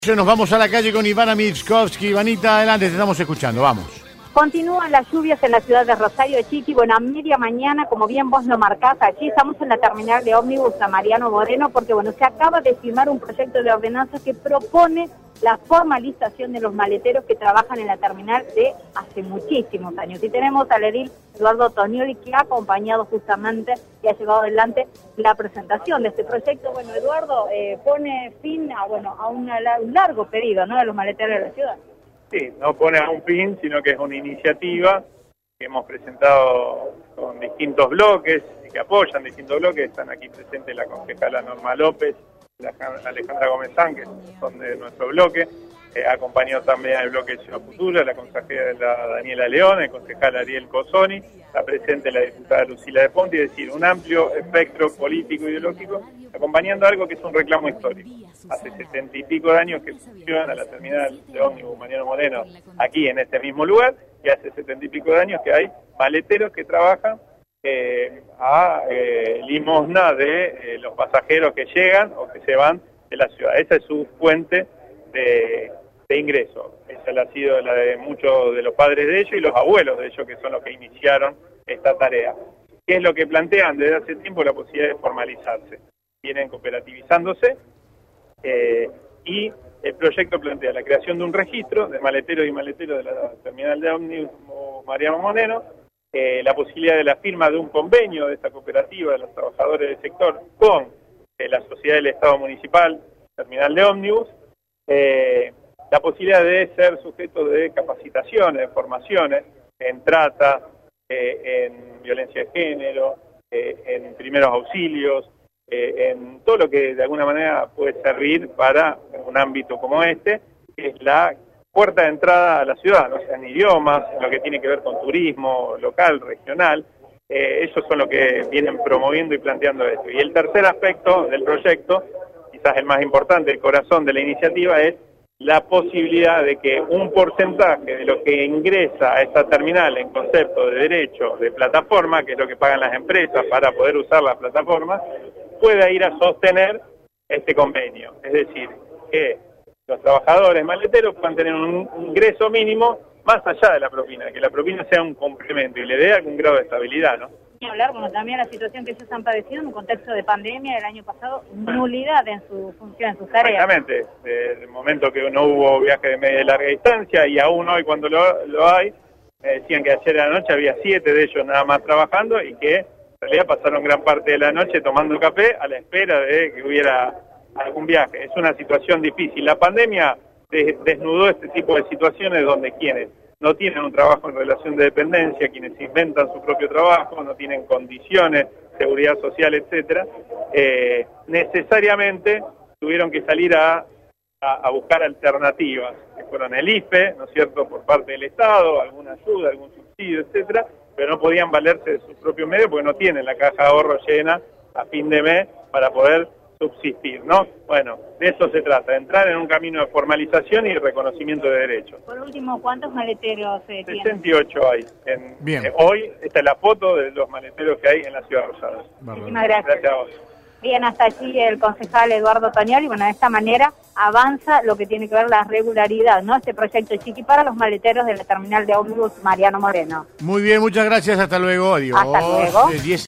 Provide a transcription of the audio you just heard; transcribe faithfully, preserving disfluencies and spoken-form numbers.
Nos vamos a la calle con Ivana Mitskovsky. Ivanita, adelante, te estamos escuchando, vamos. Continúan las lluvias en la ciudad de Rosario de Chiqui. Bueno, a media mañana, como bien vos lo marcás allí, estamos en la terminal de ómnibus a Mariano Moreno, porque bueno, se acaba de firmar un proyecto de ordenanza que propone la formalización de los maleteros que trabajan en la terminal de hace muchísimos años. Y tenemos al edil Eduardo Tonioli, que ha acompañado justamente y ha llevado adelante la presentación de este proyecto. Bueno, Eduardo, eh, pone fin a, bueno, a una, un largo pedido, ¿no?, de los maleteros de la ciudad. Sí, no pone a un fin, sino que es una iniciativa que hemos presentado con distintos bloques y que apoyan distintos bloques. Están aquí presentes la concejala Norma López, la Alejandra Gómez Sánchez, que son de nuestro bloque. Eh, acompañó también al bloque Ciudad Futura, la concejala Daniela León, el concejal Ariel Cozzoni, está presente la diputada Lucila de Ponti, es decir, un amplio espectro político e ideológico, acompañando algo que es un reclamo histórico. Hace setenta y pico de años que funciona la terminal de ómnibus Mariano Moreno aquí en este mismo lugar, y hace setenta y pico de años que hay maleteros que trabajan eh, a eh, limosna de eh, los pasajeros que llegan o que se van de la ciudad. Esa es su fuente de, de ingreso. Esa ha sido la de muchos de los padres de ellos y los abuelos de ellos, que son los que iniciaron esta tarea. ¿Qué es lo que plantean desde hace tiempo? La posibilidad de formalizarse. Vienen cooperativizándose eh, y el proyecto plantea la creación de un registro de maleteros y maleteros de la terminal de ómnibus Mariano Moreno, eh, la posibilidad de la firma de un convenio de esta cooperativa de los trabajadores del sector con eh, la Sociedad del Estado Municipal, terminal de ómnibus, eh, la posibilidad de ser sujetos de capacitaciones, de formaciones en trata, eh, en violencia de género, eh, en primeros auxilios, eh, en todo lo que de alguna manera puede servir para un ámbito como este, que es la puerta de entrada a la ciudad, ¿no? O sea, en idiomas, en lo que tiene que ver con turismo local, regional. Eh, ellos son los que vienen promoviendo y planteando esto. Y el tercer aspecto del proyecto, quizás el más importante, el corazón de la iniciativa, es la posibilidad de que un porcentaje de lo que ingresa a esta terminal en concepto de derecho de plataforma, que es lo que pagan las empresas para poder usar la plataforma, pueda ir a sostener este convenio. Es decir, que los trabajadores maleteros puedan tener un ingreso mínimo más allá de la propina, que la propina sea un complemento y le dé algún grado de estabilidad, ¿no? Y hablar, bueno, también la situación que ellos han padecido en un contexto de pandemia del año pasado, nulidad en su función, en sus tareas. Exactamente, desde el momento que no hubo viaje de media y larga distancia, y aún hoy cuando lo, lo hay, me decían que ayer a la noche había siete de ellos nada más trabajando y que en realidad pasaron gran parte de la noche tomando café a la espera de que hubiera algún viaje. Es una situación difícil. La pandemia desnudó este tipo de situaciones donde quienes no tienen un trabajo en relación de dependencia, quienes inventan su propio trabajo, no tienen condiciones, seguridad social, etcétera, eh, necesariamente tuvieron que salir a, a, a buscar alternativas, que fueron el I F E, ¿no es cierto?, por parte del Estado, alguna ayuda, algún subsidio, etcétera, pero no podían valerse de sus propios medios porque no tienen la caja de ahorro llena a fin de mes para poder subsistir, ¿no? Bueno, de eso se trata, de entrar en un camino de formalización y reconocimiento de derechos. Por último, ¿cuántos maleteros eh, tienen? sesenta y ocho hay. En, Bien. Eh, hoy, esta es la foto de los maleteros que hay en la ciudad de Rosario. Muchísimas gracias. Gracias a vos. Bien, hasta allí el concejal Eduardo Tonioli. Bueno, de esta manera avanza lo que tiene que ver la regularidad, ¿no? Este proyecto Chiqui para los maleteros de la terminal de ómnibus Mariano Moreno. Muy bien, muchas gracias, hasta luego. Adiós. Hasta luego. diez